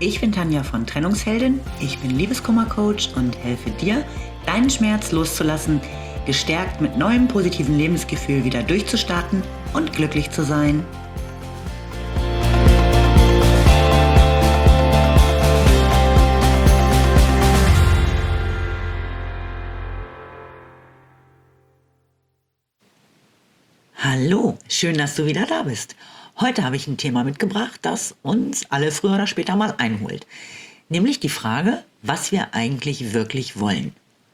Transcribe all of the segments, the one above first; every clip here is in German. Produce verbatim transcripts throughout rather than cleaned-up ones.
Ich bin Tanja von Trennungsheldin, ich bin Liebeskummer-Coach und helfe dir, deinen Schmerz loszulassen, gestärkt mit neuem positiven Lebensgefühl wieder durchzustarten und glücklich zu sein. Hallo, schön, dass du wieder da bist. Heute habe ich ein Thema mitgebracht, das uns alle früher oder später mal einholt. Nämlich die Frage, was wir eigentlich wirklich wollen.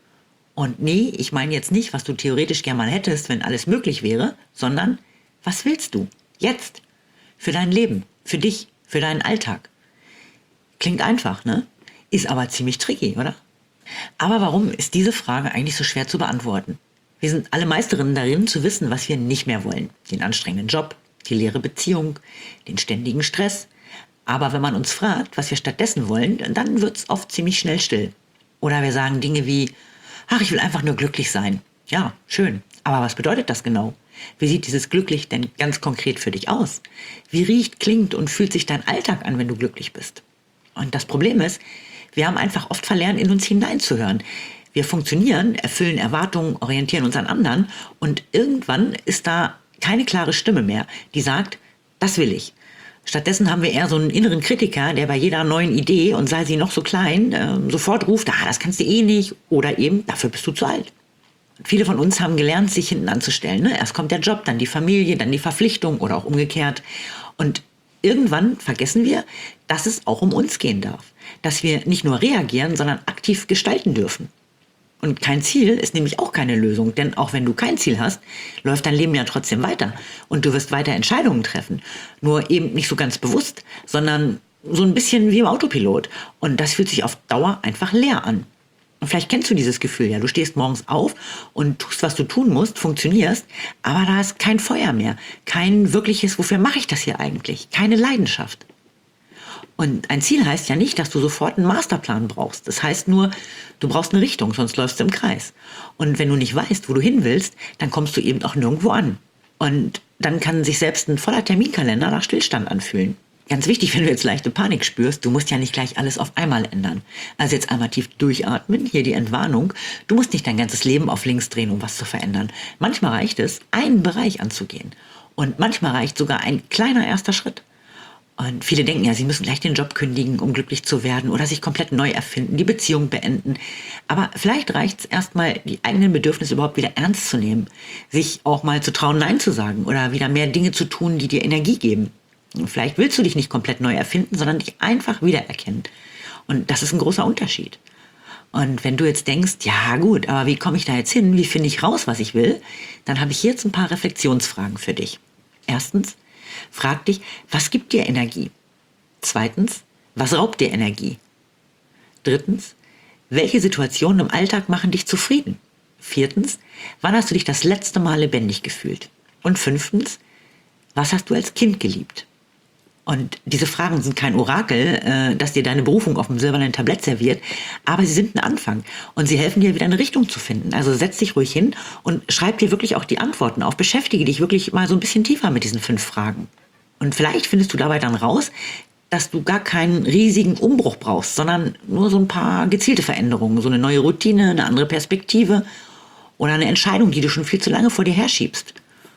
Und nee, ich meine jetzt nicht, was du theoretisch gern mal hättest, wenn alles möglich wäre, sondern was willst du jetzt? Für dein Leben, für dich, für deinen Alltag. Klingt einfach, ne? Ist aber ziemlich tricky, oder? Aber warum ist diese Frage eigentlich so schwer zu beantworten? Wir sind alle Meisterinnen darin, zu wissen, was wir nicht mehr wollen. Den anstrengenden Job, die leere Beziehung, den ständigen Stress. Aber wenn man uns fragt, was wir stattdessen wollen, dann wird es oft ziemlich schnell still. Oder wir sagen Dinge wie, ach, ich will einfach nur glücklich sein. Ja, schön. Aber was bedeutet das genau? Wie sieht dieses glücklich denn ganz konkret für dich aus? Wie riecht, klingt und fühlt sich dein Alltag an, wenn du glücklich bist? Und das Problem ist, wir haben einfach oft verlernt, in uns hineinzuhören. Wir funktionieren, erfüllen Erwartungen, orientieren uns an anderen und irgendwann ist da keine klare Stimme mehr, die sagt, das will ich. Stattdessen haben wir eher so einen inneren Kritiker, der bei jeder neuen Idee, und sei sie noch so klein, äh, sofort ruft, ah, das kannst du eh nicht oder eben, dafür bist du zu alt. Und viele von uns haben gelernt, sich hinten anzustellen. Ne? Erst kommt der Job, dann die Familie, dann die Verpflichtung oder auch umgekehrt. Und irgendwann vergessen wir, dass es auch um uns gehen darf. Dass wir nicht nur reagieren, sondern aktiv gestalten dürfen. Und kein Ziel ist nämlich auch keine Lösung, denn auch wenn du kein Ziel hast, läuft dein Leben ja trotzdem weiter und du wirst weiter Entscheidungen treffen. Nur eben nicht so ganz bewusst, sondern so ein bisschen wie im Autopilot. Und das fühlt sich auf Dauer einfach leer an. Und vielleicht kennst du dieses Gefühl, ja, du stehst morgens auf und tust, was du tun musst, funktionierst, aber da ist kein Feuer mehr, kein wirkliches, wofür mache ich das hier eigentlich, keine Leidenschaft. Und ein Ziel heißt ja nicht, dass du sofort einen Masterplan brauchst. Das heißt nur, du brauchst eine Richtung, sonst läufst du im Kreis. Und wenn du nicht weißt, wo du hin willst, dann kommst du eben auch nirgendwo an. Und dann kann sich selbst ein voller Terminkalender nach Stillstand anfühlen. Ganz wichtig, wenn du jetzt leichte Panik spürst, du musst ja nicht gleich alles auf einmal ändern. Also jetzt einmal tief durchatmen, hier die Entwarnung. Du musst nicht dein ganzes Leben auf links drehen, um was zu verändern. Manchmal reicht es, einen Bereich anzugehen. Und manchmal reicht sogar ein kleiner erster Schritt. Und viele denken ja, sie müssen gleich den Job kündigen, um glücklich zu werden oder sich komplett neu erfinden, die Beziehung beenden. Aber vielleicht reicht es erstmal, die eigenen Bedürfnisse überhaupt wieder ernst zu nehmen, sich auch mal zu trauen, Nein zu sagen oder wieder mehr Dinge zu tun, die dir Energie geben. Und vielleicht willst du dich nicht komplett neu erfinden, sondern dich einfach wiedererkennen. Und das ist ein großer Unterschied. Und wenn du jetzt denkst, ja gut, aber wie komme ich da jetzt hin, wie finde ich raus, was ich will, dann habe ich jetzt ein paar Reflexionsfragen für dich. Erstens, frag dich, was gibt dir Energie? Zweitens, was raubt dir Energie? Drittens, welche Situationen im Alltag machen dich zufrieden? Viertens, wann hast du dich das letzte Mal lebendig gefühlt? Und fünftens, was hast du als Kind geliebt? Und diese Fragen sind kein Orakel, äh, das dir deine Berufung auf dem silbernen Tablett serviert, aber sie sind ein Anfang und sie helfen dir wieder eine Richtung zu finden. Also setz dich ruhig hin und schreib dir wirklich auch die Antworten auf. Beschäftige dich wirklich mal so ein bisschen tiefer mit diesen fünf Fragen. Und vielleicht findest du dabei dann raus, dass du gar keinen riesigen Umbruch brauchst, sondern nur so ein paar gezielte Veränderungen, so eine neue Routine, eine andere Perspektive oder eine Entscheidung, die du schon viel zu lange vor dir herschiebst.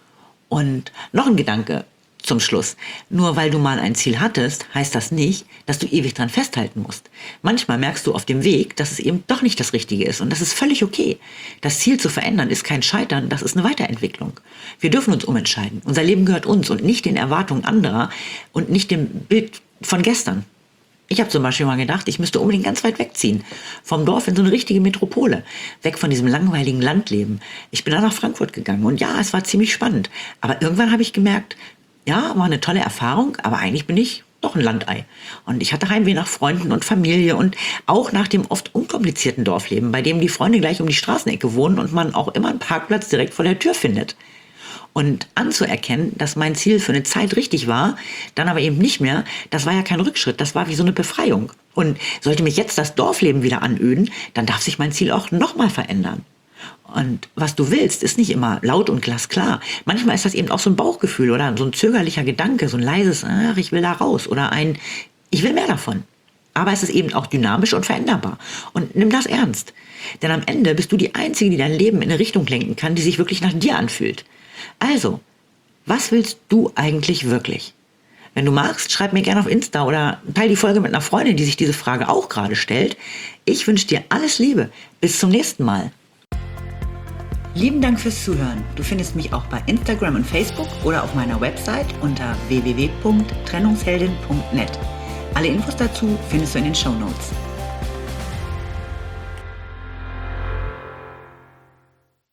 Und noch ein Gedanke zum Schluss. Nur weil du mal ein Ziel hattest, heißt das nicht, dass du ewig dran festhalten musst. Manchmal merkst du auf dem Weg, dass es eben doch nicht das Richtige ist und das ist völlig okay. Das Ziel zu verändern ist kein Scheitern, das ist eine Weiterentwicklung. Wir dürfen uns umentscheiden. Unser Leben gehört uns und nicht den Erwartungen anderer und nicht dem Bild von gestern. Ich habe zum Beispiel mal gedacht, ich müsste unbedingt ganz weit wegziehen. Vom Dorf in so eine richtige Metropole. Weg von diesem langweiligen Landleben. Ich bin dann nach Frankfurt gegangen und ja, es war ziemlich spannend. Aber irgendwann habe ich gemerkt, ja, war eine tolle Erfahrung, aber eigentlich bin ich doch ein Landei. Und ich hatte Heimweh nach Freunden und Familie und auch nach dem oft unkomplizierten Dorfleben, bei dem die Freunde gleich um die Straßenecke wohnen und man auch immer einen Parkplatz direkt vor der Tür findet. Und anzuerkennen, dass mein Ziel für eine Zeit richtig war, dann aber eben nicht mehr, das war ja kein Rückschritt, das war wie so eine Befreiung. Und sollte mich jetzt das Dorfleben wieder anöden, dann darf sich mein Ziel auch nochmal verändern. Und was du willst, ist nicht immer laut und glasklar. Manchmal ist das eben auch so ein Bauchgefühl oder so ein zögerlicher Gedanke, so ein leises, ach, ich will da raus oder ein, ich will mehr davon. Aber es ist eben auch dynamisch und veränderbar. Und nimm das ernst. Denn am Ende bist du die Einzige, die dein Leben in eine Richtung lenken kann, die sich wirklich nach dir anfühlt. Also, was willst du eigentlich wirklich? Wenn du magst, schreib mir gerne auf Insta oder teile die Folge mit einer Freundin, die sich diese Frage auch gerade stellt. Ich wünsche dir alles Liebe. Bis zum nächsten Mal. Lieben Dank fürs Zuhören. Du findest mich auch bei Instagram und Facebook oder auf meiner Website unter w w w punkt trennungsheldin punkt net. Alle Infos dazu findest du in den Shownotes.